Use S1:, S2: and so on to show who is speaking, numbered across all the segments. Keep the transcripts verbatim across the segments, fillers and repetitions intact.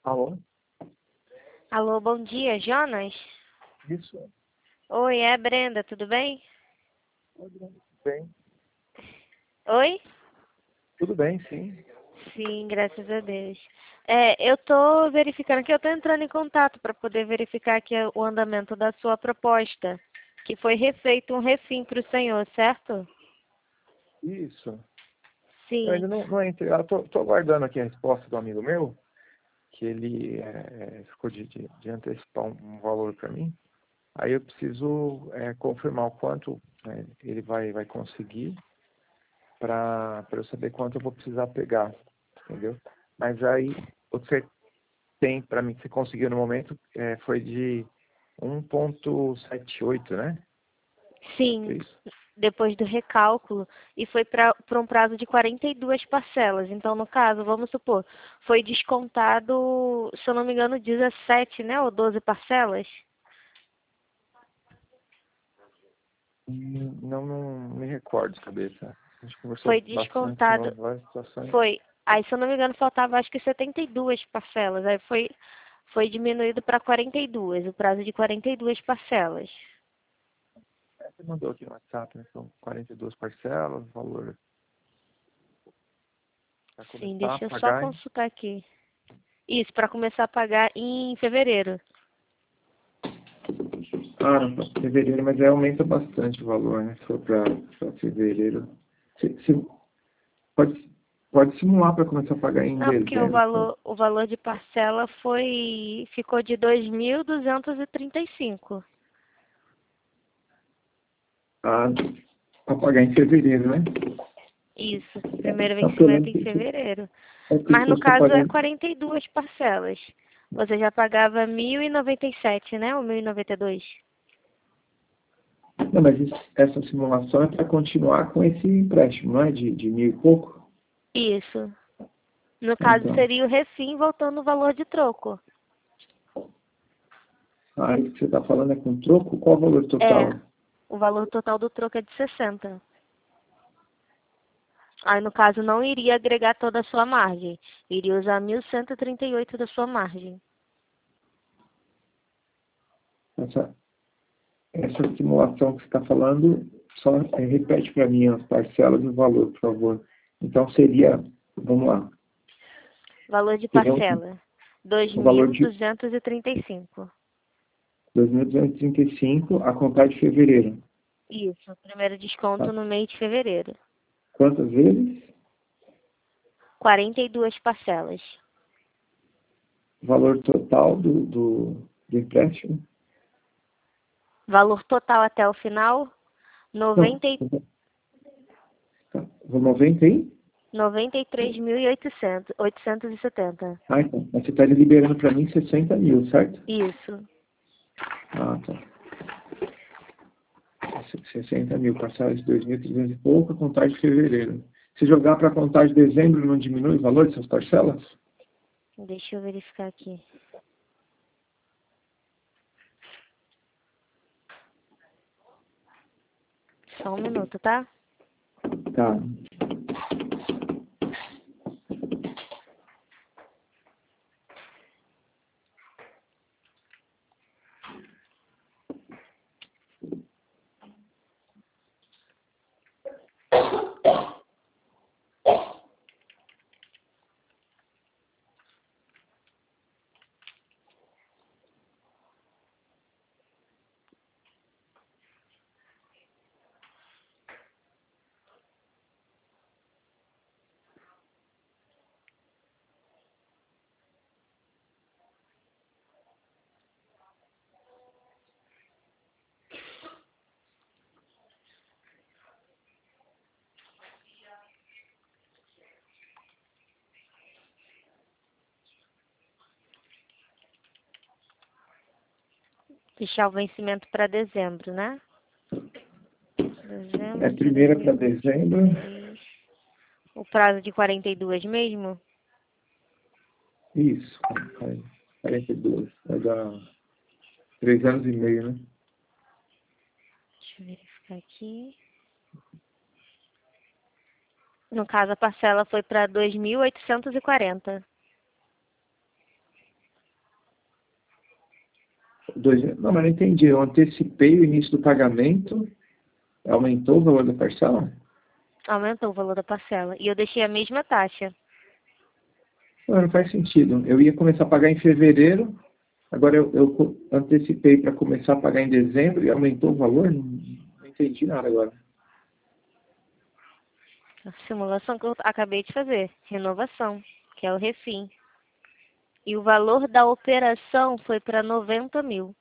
S1: Alô?
S2: Alô, bom dia, Jonas?
S1: Isso.
S2: Oi, é a Brenda, tudo bem?
S1: Tudo bem?
S2: Oi?
S1: Tudo bem, sim.
S2: Sim, graças a Deus. É, eu tô verificando aqui, eu tô entrando em contato para poder verificar aqui o andamento da sua proposta, que foi refeito um refim para o senhor, certo?
S1: Isso. Eu
S2: Sim.
S1: ainda não, não entrei. Eu tô, tô aguardando aqui a resposta do amigo meu, que ele é, ficou de, de, de antecipar um, um valor para mim. Aí eu preciso é, confirmar o quanto é, ele vai, vai conseguir para eu saber quanto eu vou precisar pegar, entendeu? Mas aí o que você tem para mim que você conseguiu no momento é, foi de um ponto setenta e oito, né? É
S2: Sim,
S1: isso?
S2: depois do recálculo, e foi para um prazo de quarenta e duas parcelas. Então, no caso, vamos supor, foi descontado, se eu não me engano, dezessete, né, ou doze parcelas?
S1: Hum, Não, não me recordo de cabeça. A gente conversou
S2: Foi
S1: bastante sobre
S2: descontado,
S1: várias situações.
S2: foi, aí se eu não me engano faltava acho que setenta e duas parcelas, aí foi, foi diminuído para quarenta e duas, o prazo de quarenta e duas parcelas.
S1: É, você mandou aqui no WhatsApp, né? São quarenta e duas parcelas, valor para
S2: Sim,
S1: começar a
S2: deixa eu só
S1: pagar em...
S2: consultar aqui. Isso, para começar a pagar em fevereiro.
S1: Ah, não, fevereiro, mas aí aumenta bastante o valor, né? Se for para fevereiro. Se, se, pode, pode simular para começar a pagar em
S2: Não, porque o
S1: dezembro.
S2: valor, o valor de parcela foi, ficou de dois mil duzentos e trinta e cinco.
S1: Ah, para pagar em fevereiro, né?
S2: Isso, primeiro
S1: Não, porque eu
S2: vencimento
S1: lembro
S2: em
S1: que se,
S2: fevereiro.
S1: é que se
S2: Mas no
S1: fosse para
S2: caso é
S1: pagar...
S2: quarenta e duas parcelas. Você já pagava mil e noventa e sete, né? Ou mil e noventa e dois?
S1: Não, mas isso, essa simulação é para continuar com esse empréstimo, não é? De, de mil e pouco?
S2: Isso. No caso
S1: Então,
S2: seria o refim voltando o valor de troco.
S1: ah, isso que você está falando é com troco? Qual o valor
S2: É,
S1: total?
S2: o valor total do troco é de sessenta. Aí no caso não iria agregar toda a sua margem. Iria usar mil cento e trinta e oito da sua margem.
S1: Essa, essa simulação que você está falando, só é, repete para mim as parcelas e o valor, por favor. Então seria, vamos lá,
S2: Valor de
S1: seria o,
S2: parcela, dois
S1: o valor
S2: mil
S1: de
S2: duzentos e trinta e cinco.
S1: dois mil duzentos e trinta e cinco a contar de fevereiro.
S2: Isso, primeiro
S1: Tá?
S2: desconto no mês de fevereiro.
S1: Quantas vezes?
S2: quarenta e duas parcelas.
S1: Valor total do, do, do empréstimo?
S2: Valor total até o final,
S1: Não,
S2: noventa e
S1: tá. noventa aí?
S2: noventa e três mil e oitocentos, oitocentos e setenta.
S1: Ah, então. Mas você está liberando para mim sessenta mil, certo?
S2: Isso.
S1: Ah, tá. sessenta mil, parcelas de dois mil e trezentos e pouco, a contagem de fevereiro. Se jogar para a contagem de dezembro, não diminui o valor dessas parcelas?
S2: Deixa eu verificar aqui. Só um minuto, tá?
S1: Tá.
S2: Deixar o vencimento para dezembro, né?
S1: É
S2: Dezembro de
S1: primeira para dezembro.
S2: dois mil e vinte e três. O prazo de quarenta e duas mesmo?
S1: Isso. quarenta e dois. Vai dar três anos e meio, né?
S2: Deixa eu verificar aqui. No caso, a parcela foi para dois mil oitocentos e quarenta.
S1: Dois, não, mas não entendi. Eu antecipei o início do pagamento, aumentou o valor da parcela?
S2: Aumentou o valor da parcela. E eu deixei a mesma taxa.
S1: Não, não faz sentido. Eu ia começar a pagar em fevereiro, agora eu, eu antecipei para começar a pagar em dezembro e aumentou o valor? Não, não entendi nada agora.
S2: A simulação que eu acabei de fazer. Renovação, que é o refim. E o valor da operação foi para noventa mil.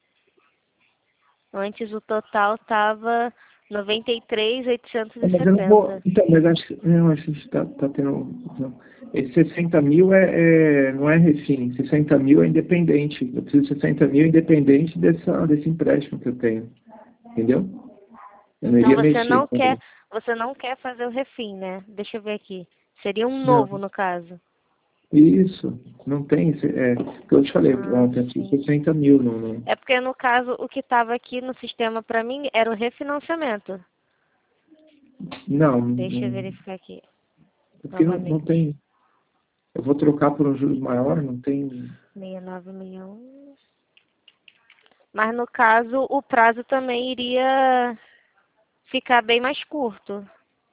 S2: Antes o total estava noventa e três mil oitocentos e
S1: Mas eu não vou.
S2: setenta.
S1: Então, mas acho que. Não, acho que a gente está tá tendo. Não. Esse sessenta mil é, é, não é refim. sessenta mil é independente. Eu preciso de sessenta mil independente dessa, desse empréstimo que eu tenho. Entendeu? Eu não
S2: Então
S1: iria
S2: você
S1: mexer.
S2: não quer,
S1: Entendeu?
S2: você não quer fazer o refim, né? Deixa eu ver aqui. Seria um
S1: Não.
S2: novo no caso.
S1: Isso. Não tem. É, o que eu te falei
S2: Ah,
S1: ontem, eu preciso
S2: sim.
S1: de sessenta mil. Não, não.
S2: É porque no caso o que estava aqui no sistema para mim era o refinanciamento.
S1: Não,
S2: Deixa eu
S1: não,
S2: verificar aqui
S1: porque não, não
S2: novamente.
S1: tem. Eu vou trocar por um juros maior, não tem.
S2: sessenta e nove milhões. Mas no caso o prazo também iria ficar bem mais curto.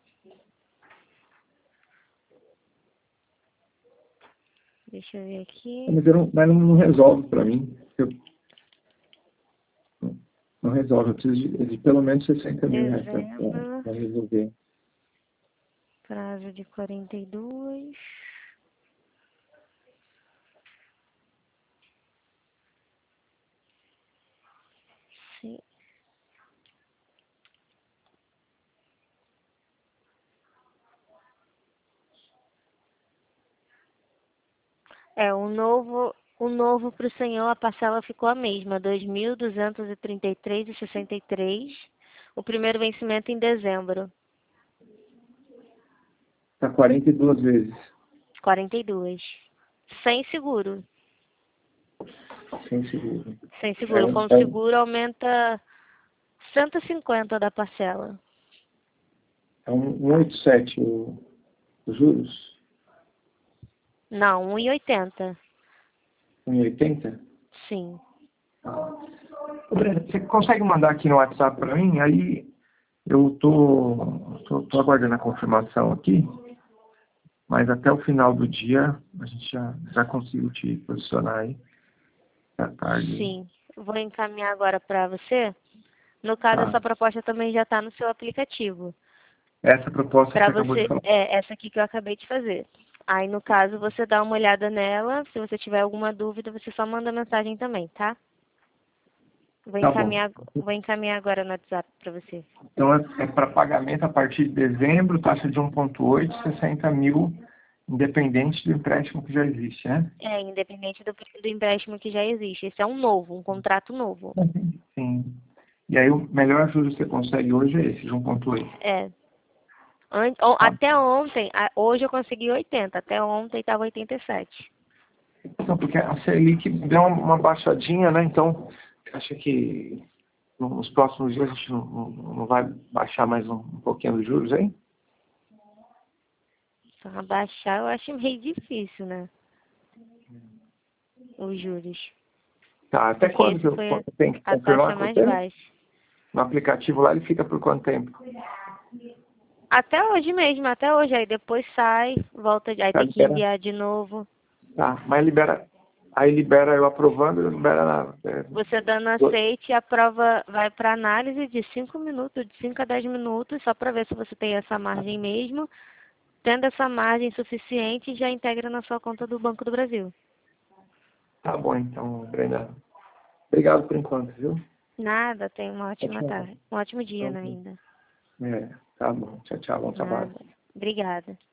S2: Deixa eu ver aqui.
S1: Mas, eu não, mas não, não resolve para mim. Eu, não, não resolve. Eu preciso de, de pelo menos sessenta mil reais
S2: Dezembro,
S1: para resolver.
S2: prazo de quarenta e dois. Sim. É, o novo, o novo para o senhor, a parcela ficou a mesma, dois mil duzentos e trinta e três reais e sessenta e três centavos. O primeiro vencimento em dezembro,
S1: Está quarenta e duas vezes.
S2: quarenta e duas. Sem seguro.
S1: Sem seguro.
S2: Sem
S1: É,
S2: seguro.
S1: um-
S2: Com
S1: é, um-
S2: seguro aumenta cento e cinquenta da parcela.
S1: é um um oito sete o, os juros?
S2: Não, um e oitenta.
S1: um e oitenta?
S2: Sim.
S1: Ah. Ô, Breno, você consegue mandar aqui no WhatsApp para mim? Aí eu tô, tô, tô aguardando a confirmação aqui, mas até o final do dia a gente já, já consigo te posicionar aí à tarde.
S2: Sim. Vou encaminhar agora para você. No caso,
S1: Tá.
S2: essa proposta também já está no seu aplicativo.
S1: Essa proposta que
S2: Para
S1: você acabou de
S2: você,
S1: falar.
S2: é essa aqui que eu acabei de fazer. Aí, no caso, você dá uma olhada nela. Se você tiver alguma dúvida, você só manda mensagem também, tá? Vou
S1: Tá bom.
S2: encaminhar, vou encaminhar agora no WhatsApp para você.
S1: Então é, é para pagamento a partir de dezembro, taxa de um vírgula oito, sessenta mil, independente do empréstimo que já existe, né?
S2: É, independente do, do empréstimo que já existe. Esse é um novo, um contrato novo.
S1: Sim. E aí o melhor juros que você consegue hoje é esse, de um vírgula oito.
S2: É. An- o-
S1: Tá.
S2: Até ontem, a- hoje eu consegui oitenta. Até ontem estava oitenta e sete.
S1: Então, porque a Selic deu uma uma baixadinha, né? Então, acha que nos próximos dias a gente não, não, não vai baixar mais um, um pouquinho os juros aí?
S2: Só abaixar eu acho meio difícil, né? Os juros.
S1: Tá, até
S2: Porque
S1: quando que
S2: esse
S1: eu
S2: foi a,
S1: tenho que
S2: a taxa
S1: confirmar com
S2: mais
S1: você?
S2: baixa.
S1: No aplicativo lá ele fica por quanto tempo?
S2: Até hoje mesmo, até hoje. Aí depois sai, volta, aí
S1: Tá,
S2: tem que
S1: libera.
S2: enviar de novo.
S1: Tá, mas libera. Aí libera eu aprovando, libera na. É,
S2: Você dando
S1: do-
S2: aceite, a prova vai para análise de cinco minutos, de cinco a dez minutos, só para ver se você tem essa margem mesmo. Tendo essa margem suficiente, já integra na sua conta do Banco do Brasil.
S1: tá bom então, Brenda. Obrigado por enquanto, viu?
S2: Nada, tenha uma
S1: Tchau,
S2: ótima
S1: tchau.
S2: tarde. Um ótimo dia
S1: Então,
S2: né, ainda.
S1: é, tá bom. Tchau, tchau. Bom trabalho.
S2: Nada. Obrigada.